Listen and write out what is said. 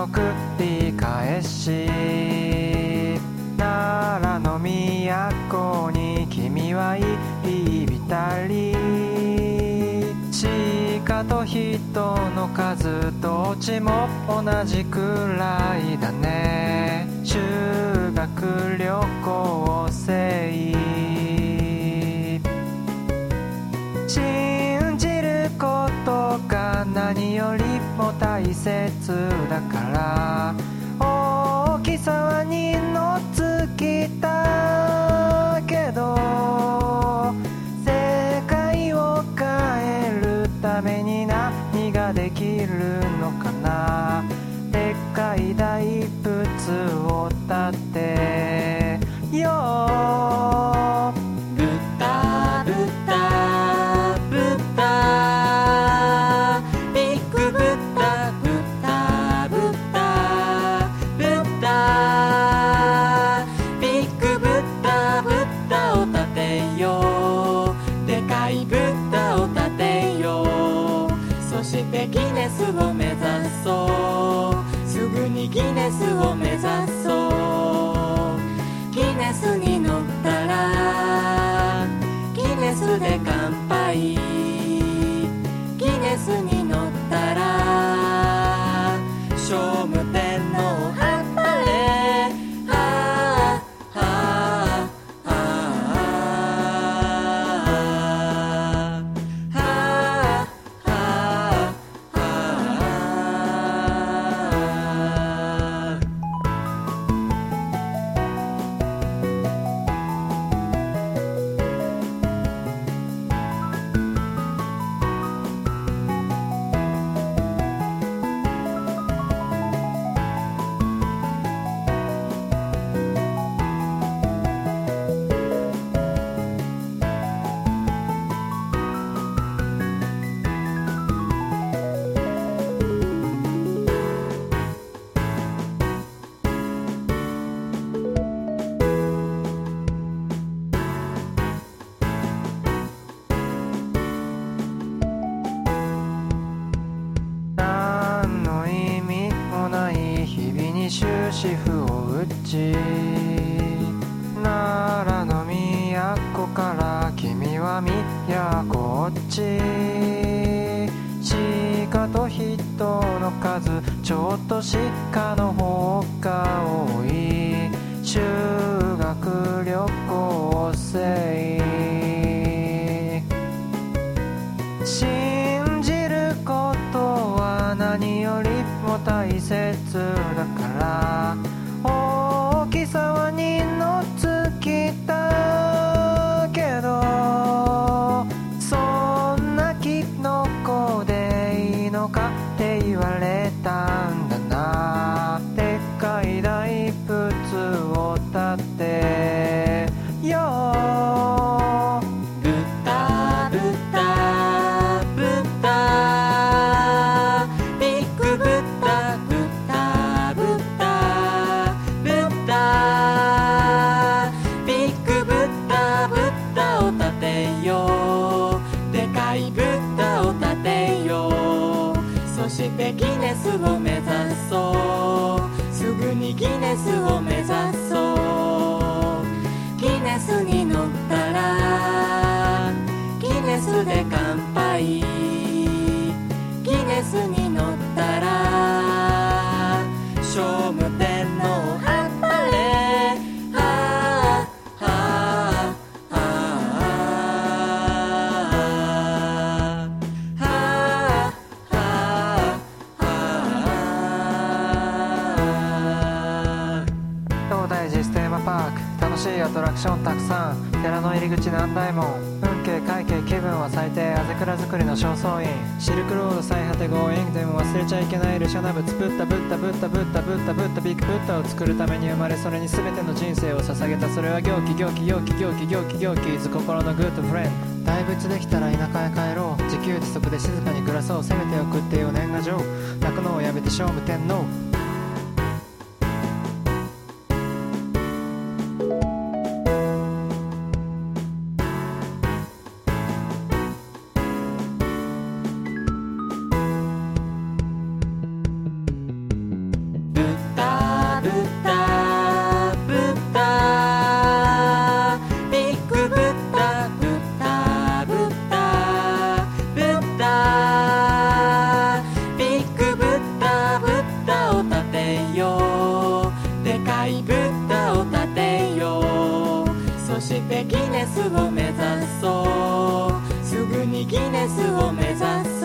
の繰り返し、奈良の都に君はいたり、鹿と人の数どっちも同じくらいだね。修学旅行生、信じることが何よりも大切だから、大きさは二の尽きたけど、世界を変えるために何ができるのかな。でっかい大仏を建てよう。 ブッダブッダブッダ、ビッグブッダブッダブッダブッダ、ビッグブッダブッダを建てよう。でかいブッダを建てよう。そしてギネスを目指そう。すぐにギネスを目指そう。ギネスに乗ったらギネスで乾杯。ギネスに乗ったら聖武天皇はっぱれ。はあはあはあはあはあはあ。 何の意味もない日々に終止符を打ち、奈良の都から君は都落ち、鹿と人の数ちょっと鹿の方が多い。修学旅行生、信じることは何よりも大切だから、大きさは二の尽きたけど、そんなキノコでいいのかって言われたんだな。でっかい大仏を建てよう。 ブッダブッダブッダ、ビッグブッダブッダブッダブッダ、ビッグブッダブッダを建てよう。でかいブッダを建てよう。そしてギネスを目指そう。すぐにギネスを目指そう。ギネスに乗ったらギネスで乾杯。ギネスに乗ったら聖武天皇はっぱれ。はあはあはあはあはあはあ。 東大寺ステーマパーク、楽しいアトラクションたくさん。寺の入り口南大門、運慶会計気分は最低。あぜくら作りの正倉院、シルクロード最果てゴーイング。でも忘れちゃいけないルシャナ仏。ブッダブッダブッダブッダブッダブッダ、ビッグブッダを作るために生まれ、それに全ての人生を捧げた。それは行基行基行基行基行基行基図心のグッドフレンド。大仏できたら田舎へ帰ろう。自給自足で静かに暮らそう。せめて送ってよ年賀状。泣くのをやめて聖武天皇。 よう、でかいブッダを建てよう、そしてギネスを目指そう、すぐにギネスを目指そう。